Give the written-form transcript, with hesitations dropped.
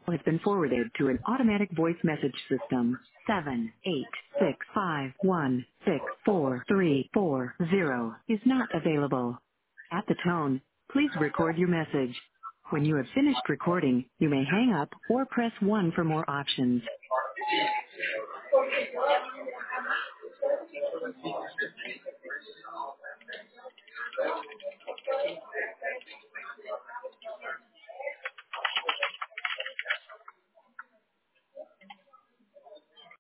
has been forwarded to an automatic voice message system. 78651643440 is not available. At the tone, please record your message. When you have finished recording, you may hang up or press 1 for more options.